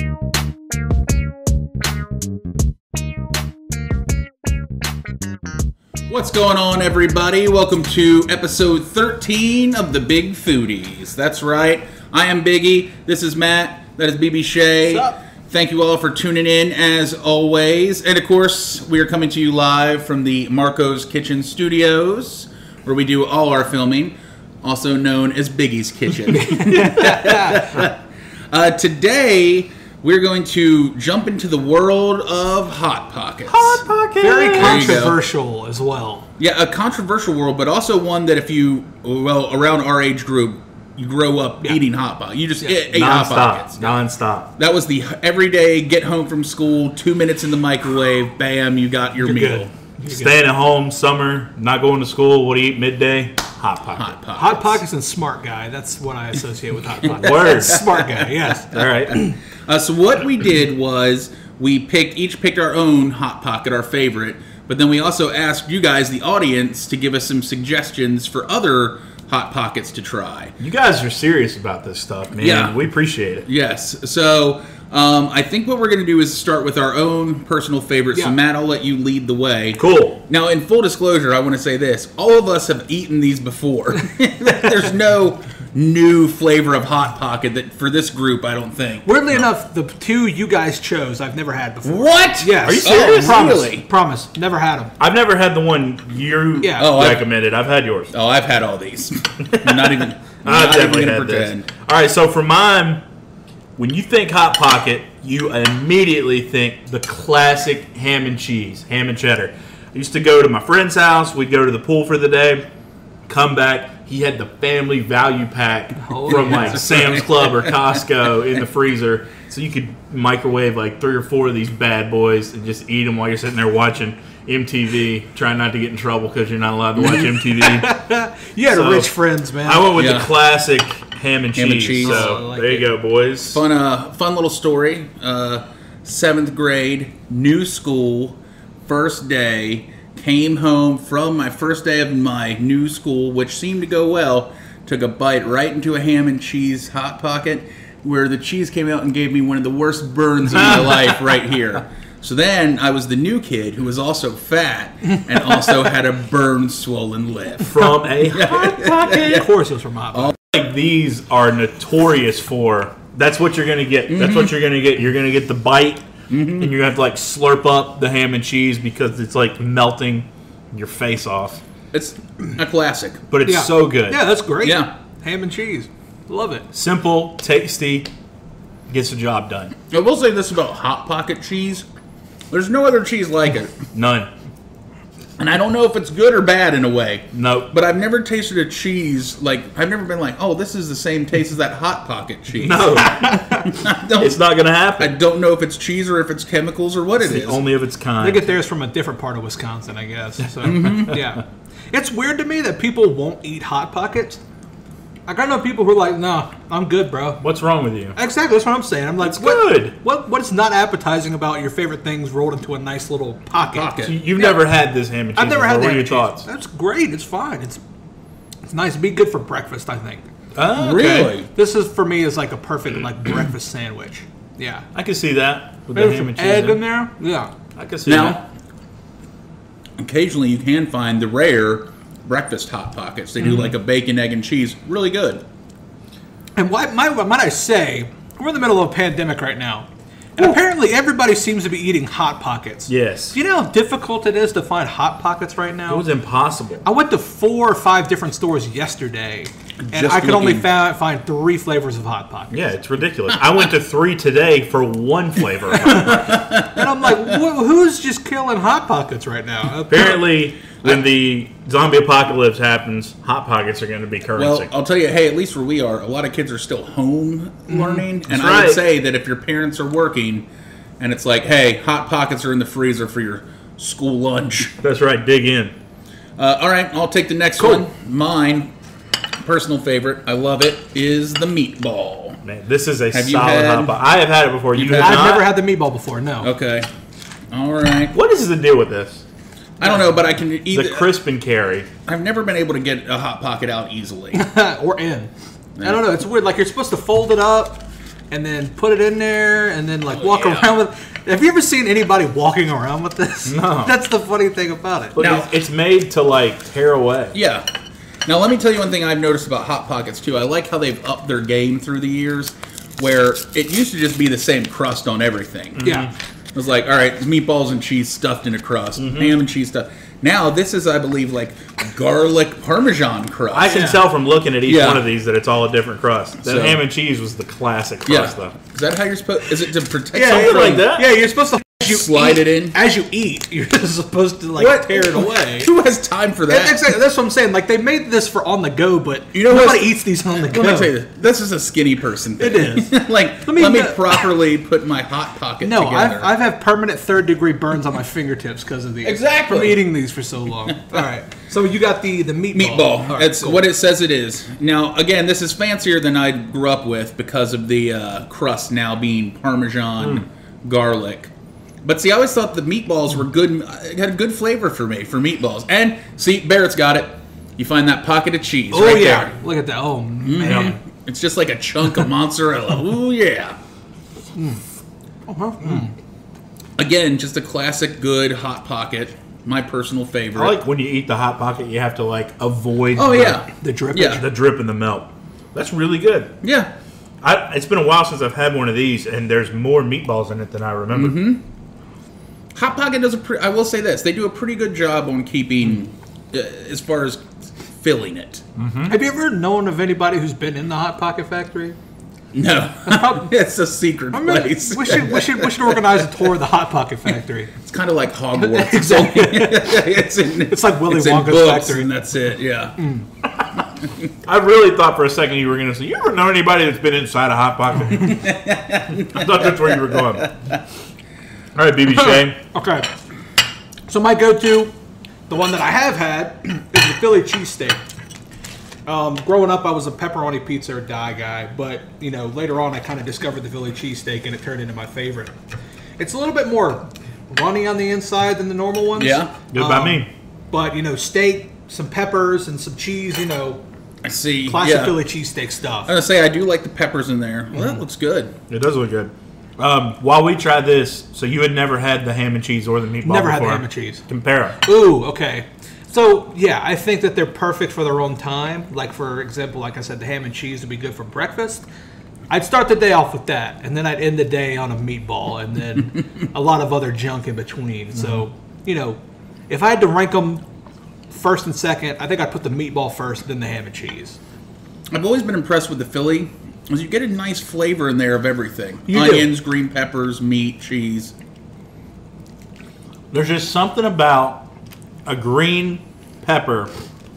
What's going on, everybody? Welcome to episode 13 of The Big Foodies. That's right. I am Biggie. This is Matt. That is BB Shea. What's up? Thank you all for tuning in, as always. And, of course, we are coming to you live from the Marco's Kitchen Studios, where we do all our filming, also known as Biggie's Kitchen. Today, we're going to jump into the world of Hot Pockets. Hot Pockets! Very There you go. controversial as well. Yeah, a controversial world, but also one that if you, around our age group, you grow up eating Hot Pockets. You just ate Hot Pockets. Non-stop. That was the everyday get home from school, 2 minutes in the microwave, bam, you got your meal. Staying at home, summer, not going to school. What do you eat midday? Hot Pockets. Hot Pockets. Hot Pockets and Smart Guy. That's what I associate with Hot Pockets. Word. Smart Guy, yes. All right. So what we did was we each picked our own Hot Pocket, our favorite, but then we also asked you guys, the audience, to give us some suggestions for other Hot Pockets to try. You guys are serious about this stuff, man. Yeah. We appreciate it. Yes. So I think what we're going to do is start with our own personal favorites. So Yeah. Matt, I'll let you lead the way. Cool. Now, in full disclosure, I want to say this. All of us have eaten these before. There's no new flavor of Hot Pocket that for this group, I don't think. Weirdly enough, the two you guys chose I've never had before. What? Yes. Are you serious? Promise. Really? Promise. Never had them. I've never had the one you Yeah. Oh, recommended. I've had yours. Oh, I've had all these. I'm not even. I've not even definitely gonna had pretend. this. All right, so for mine, when you think Hot Pocket, you immediately think the classic ham and cheese, ham and cheddar. I used to go to my friend's house. We'd go to the pool for the day, come back. He had the family value pack from like Sam's Club or Costco in the freezer. So you could microwave like 3 or 4 of these bad boys and just eat them while you're sitting there watching MTV, trying not to get in trouble because you're not allowed to watch MTV. You had So, rich friends, man. I went with Yeah. the classic ham and Ham and cheese. cheese. So I like there you go, boys. Fun little story. 7th grade, new school, first day. Came home from my first day of my new school, which seemed to go well. Took a bite right into a ham and cheese Hot Pocket, where the cheese came out and gave me one of the worst burns of my life right here. So then I was the new kid who was also fat and also had a burn swollen lip. From a Hot Pocket. Of course it was from Hot Pockets. Like these are notorious for. That's what you're gonna get. That's what you're gonna get. You're gonna get the bite, and you're gonna have to like slurp up the ham and cheese because it's like melting your face off. It's a classic. But it's Yeah. so good. Yeah, that's great. Yeah. Ham and cheese. Love it. Simple, tasty, gets the job done. I will say this about Hot Pocket cheese. There's no other cheese like it. None. And I don't know if it's good or bad in a way. Nope. But I've never tasted a cheese, like, I've never been like, oh, this is the same taste as that Hot Pocket cheese. No, I don't, it's not gonna I happen. don't know if it's cheese or if it's chemicals or what it It's is. the only of its They kind. get theirs from a different part of Wisconsin, I guess. So, yeah. It's weird to me that people won't eat Hot Pockets. Like, I know people who are like, no, I'm good, bro. What's wrong with you? Exactly, that's what I'm saying. I'm like, It's good. What is not appetizing about your favorite things rolled into a nice little pocket? Pocket. So you've never had this ham and cheese. I've never had before. that. What are your thoughts? That's great. It's fine. It's nice. It'd be good for breakfast, I think. Oh, okay. Really? This is for me is like a perfect like breakfast sandwich. Yeah. I can see that with the There's ham some and cheese. egg in there. Yeah. I can see Now, that. occasionally you can find the rare breakfast Hot Pockets. They do like a bacon, egg, and cheese. Really good. And might I say, we're in the middle of a pandemic right now. And apparently everybody seems to be eating Hot Pockets. Yes. Do you know how difficult it is to find Hot Pockets right now? It was impossible. I went to 4 or 5 different stores yesterday, and Just I could only looking. find 3 flavors of Hot Pockets. Yeah, it's ridiculous. I went to 3 today for 1 flavor. And I'm like, who's just killing Hot Pockets right now? Apparently, when the zombie apocalypse happens, Hot Pockets are going to be currency. Well, I'll tell you, hey, at least where we are, a lot of kids are still home learning. And That's I would right. say that if your parents are working and it's like, hey, Hot Pockets are in the freezer for your school lunch. That's right, dig in. All right, I'll take the next one. Mine, personal favorite, I love it, is the meatball. Man, this is a Have you solid had- Hot Pocket. I have had it before. You You've have had- not? I've never had the meatball before, no. Okay. All right. What is the deal with this? I don't know, but I can eat The crisp and carry. I've never been able to get a Hot Pocket out easily. Or in. I don't know, it's weird. Like, you're supposed to fold it up, and then put it in there, and then like walk around with. Have you ever seen anybody walking around with this? No. That's the funny thing about it. But Now- it's made to like tear away. Yeah. Now let me tell you one thing I've noticed about Hot Pockets too. I like how they've upped their game through the years, where it used to just be the same crust on everything. Yeah. It was like, all right, meatballs and cheese stuffed in a crust, ham and cheese stuffed. Now this is, I believe, like garlic Parmesan crust. I can tell from looking at each Yeah. one of these that it's all a different crust. The So- ham and cheese was the classic crust, though. Is that how you're supposed? Is it to protect? Yeah, something something like that. Yeah, you're supposed to Slide it in? as you eat. You're supposed to like What? tear it away. Who has time for that? Exactly. That's what I'm saying. Like they made this for on the go, but You know nobody what's- eats these on the go. Let me tell you this is a skinny person thing. It is. Like, Let me- let me properly put my Hot Pocket No, together. I've had permanent third-degree burns on my fingertips because of these. Exactly. From eating these for so long. All right. So you got the meatball. Meatball. All right, That's cool. what it says it is. Now, again, this is fancier than I grew up with because of the crust now being Parmesan garlic. But see, I always thought the meatballs were good. It had a good flavor for me for meatballs. And see, Barrett's got it. You find that pocket of cheese. Oh right yeah. there. Look at that. Oh man. It's just like a chunk of mozzarella. Ooh yeah. Again, just a classic good Hot Pocket. My personal favorite. I like when you eat the Hot Pocket, you have to like avoid Oh yeah. The drippage. Yeah. the drip and the melt. That's really good. Yeah. It's been a while since I've had one of these, and there's more meatballs in it than I remember. Hot Pocket does I will say this. They do a pretty good job on keeping as far as filling it. Have you ever known of anybody who's been in the Hot Pocket factory? No. It's a secret I mean, place. we should organize a tour of the Hot Pocket factory. It's kind of like Hogwarts. It's Like Willy it's in Wonka's books factory. and that's it. Yeah. I really thought for a second you were going to say, you ever know anybody that's been inside a Hot Pocket? I thought that's where you were going. All right, BB Shane. Okay. So my go-to, the one that I have had, is the Philly cheesesteak. Growing up, I was a pepperoni pizza or die guy, but you know, later on, I kind of discovered the Philly cheesesteak, and it turned into my favorite. It's a little bit more runny on the inside than the normal ones. Yeah. Good by me. But you know, steak, some peppers, and some cheese. You know, I see. classic Yeah. Philly cheesesteak stuff. I'm gonna say I do like the peppers in there. Well, that looks good. It does look good. While we tried this, so you had never had the ham and cheese or the meatball Never had the before. ham and cheese. Compare 'em. Ooh, okay. So, yeah, I think that they're perfect for their own time. Like, for example, like I said, the ham and cheese would be good for breakfast. I'd start the day off with that, and then I'd end the day on a meatball, and then a lot of other junk in between. So, you know, if I had to rank them first and second, I think I'd put the meatball first, then the ham and cheese. I've always been impressed with the Philly. Is you get a nice flavor in there of everything. You do. Onions, green peppers, meat, cheese. There's just something about a green pepper,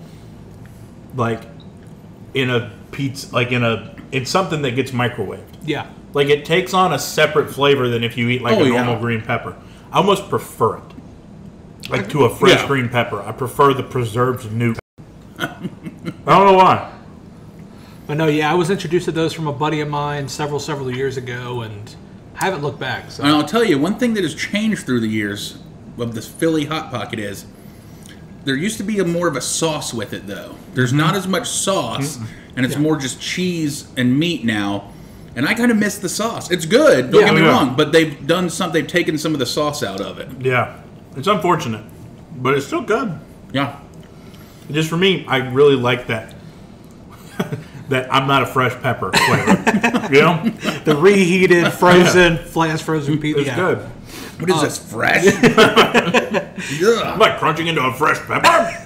like in a pizza, like in something that gets microwaved. Yeah. Like it takes on a separate flavor than if you eat like Oh, a yeah. normal green pepper. I almost prefer it, like to a fresh Yeah. green pepper. I prefer the preserved new. I don't know why. But no, yeah, I was introduced to those from a buddy of mine several years ago, and I haven't looked back. So. And I'll tell you, one thing that has changed through the years of this Philly Hot Pocket is there used to be more of a sauce with it, though. There's not as much sauce, and it's more just cheese and meat now. And I kind of miss the sauce. It's good, don't Yeah, get me yeah. wrong, but they've taken some of the sauce out of it. Yeah, it's unfortunate, but it's still good. Yeah. Just for me, I really like that. That I'm not a fresh pepper flavor. You know, The reheated, frozen, flash frozen pizza. it's good. What is this, fresh? I'm Ugh. like crunching into a fresh pepper.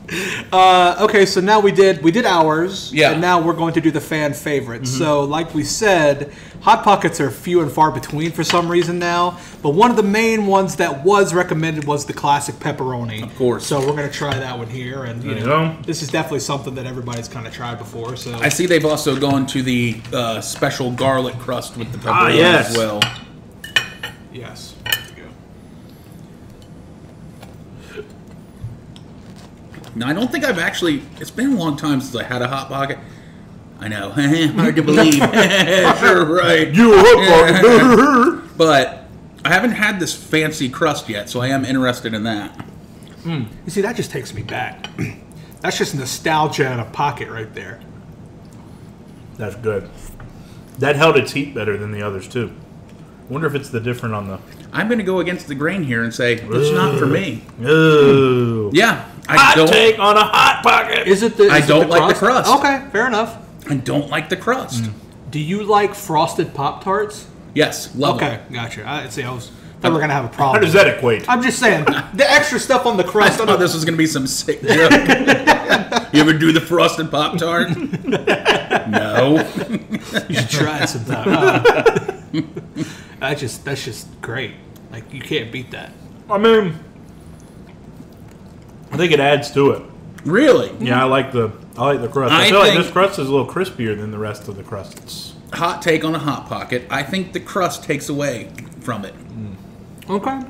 Okay, so now we did ours, Yeah. and now we're going to do the fan favorites. So, like we said, Hot Pockets are few and far between for some reason now, but one of the main ones that was recommended was the classic pepperoni. Of course. So we're going to try that one here, and you There you know, go. this is definitely something that everybody's kind of tried before. So I see they've also gone to the special garlic crust with the pepperoni yes. as well. yes. Now, I don't think I've actually... It's been a long time since I had a Hot Pocket. I know. Hard to believe. Sure, right. You hook But I haven't had this fancy crust yet, so I am interested in that. You see, that just takes me back. That's just nostalgia in a pocket right there. That's good. That held its heat better than the others too. Wonder if it's the different on the. I'm going to go against the grain here and say it's not for me. Ooh. Yeah, Hot take on a Hot Pocket. Is it the? I don't like the crust. Okay, fair enough. I don't like the crust. Do you like frosted Pop-Tarts? Yes, love Okay, them. gotcha. I thought we were gonna have a How problem. does that equate? I'm just saying the extra stuff on the I crust. thought this was going to be some sick joke. You ever do the frosted Pop-Tart? No. You should try it sometime. That's just great. Like you can't beat that. I mean, I think it adds to it. Really? Yeah, I like the crust. I I feel like think- this crust is a little crispier than the rest of the crusts. Hot take on a Hot Pocket. I think the crust takes away from it. Okay.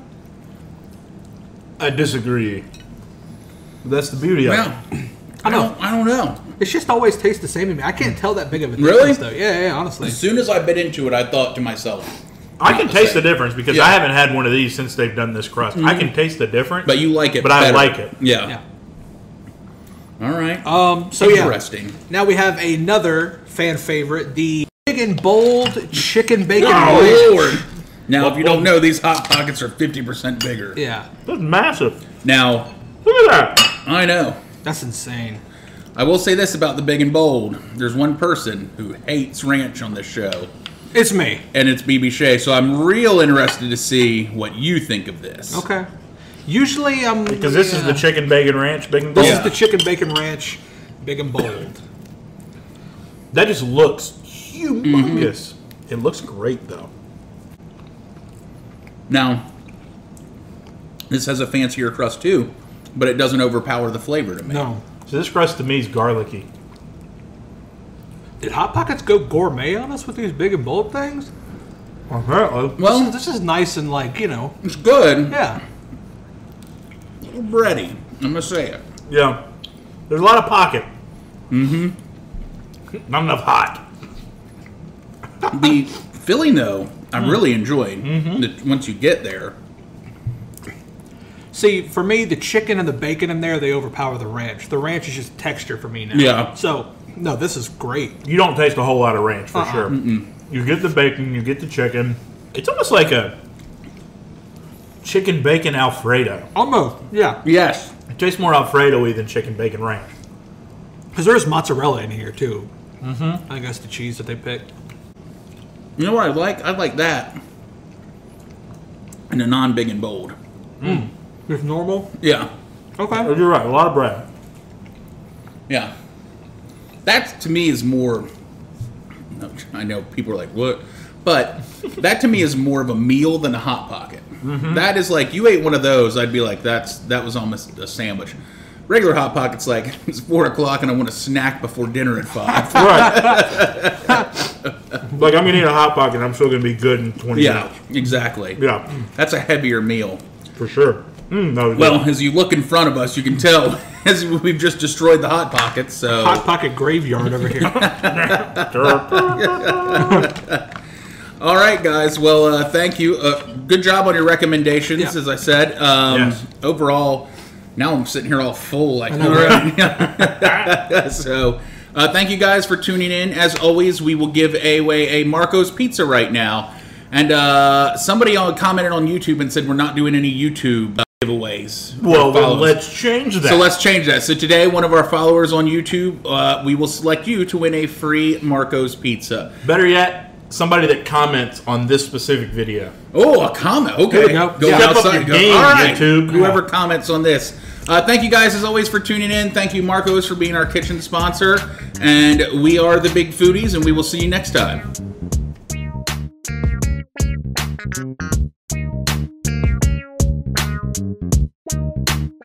I disagree. That's the beauty of Yeah. it. I don't know. It's just always tastes the same to me. I can't tell that big of a Really? difference, though. Yeah, honestly. As soon as I bit into it, I thought to myself, I can the taste same. the difference because Yeah. I haven't had one of these since they've done this crust. I can taste the difference. but you like it But I better. like it. Yeah. Yeah. All right. So yeah. Interesting. Now we have another fan favorite, the Big and Bold Chicken Bacon Oh, Ranch. Lord. Now, if you don't know, these Hot Pockets are 50% bigger. Yeah, That's massive. Now, Look at that. I know. that's insane. I will say this about the Big and Bold. There's one person who hates ranch on this show, It's me. and it's BB Shea. So I'm real interested to see what you think of this. Okay. Usually I'm Because this is the chicken bacon ranch, big and This bold. is the Chicken Bacon Ranch, Big and Bold. That just looks humongous. It looks great though. Now, this has a fancier crust too, but it doesn't overpower the flavor to me. No. So this crust to me is garlicky. Did Hot Pockets go gourmet on us with these Big and Bold things? Apparently. Well, This is nice and like, it's good. yeah. A little bready. I'm gonna say it. Yeah. There's a lot of pocket. Mm-hmm. Not enough hot. The filling, though, I really enjoyed. Once you get there. See, for me, the chicken and the bacon in there, they overpower the ranch. The ranch is just texture for me now. Yeah. So, no, this is great. You don't taste a whole lot of ranch for sure. You get the bacon, you get the chicken. It's almost like a chicken bacon Alfredo. Almost, yeah. Yes. It tastes more Alfredo-y than chicken bacon ranch. Because there's mozzarella in here, too. Mm-hmm. I guess the cheese that they picked. You know what I like? I like that. And a non-Big and Bold. Just normal? Yeah. Okay. Oh, you're right, a lot of bread. Yeah. That to me is more. I know people are like, what? But that to me is more of a meal than a Hot Pocket. That is like, you ate one of those, I'd be like, that was almost a sandwich. Regular Hot Pocket's like, it's 4 o'clock and I want a snack before dinner at 5. Right. Like, I'm going to eat a Hot Pocket and I'm still going to be good in 20 Yeah, minutes. exactly. Yeah, That's a heavier meal. for sure. No, Well, as you look in front of us, you can tell as we've just destroyed the Hot Pocket. So Hot Pocket graveyard over here. All right, guys. Well, thank you. Good job on your recommendations, Yeah. as I said. Yes. Overall, now I'm sitting here all full. Like, know, so, thank you guys for tuning in. As always, we will give away a Marco's Pizza right now. And somebody commented on YouTube and said we're not doing any YouTube giveaways. well, then Follows. let's change that. So let's change that. So today, one of our followers on YouTube, we will select you to win a free Marco's Pizza. Better yet, somebody that comments on this specific video. Oh, a comment. Okay. There we go. Step up outside. your game, All right. YouTube. Whoever comments on this. Thank you guys, as always, for tuning in. Thank you, Marco's, for being our kitchen sponsor. And we are the Big Foodies, and we will see you next time.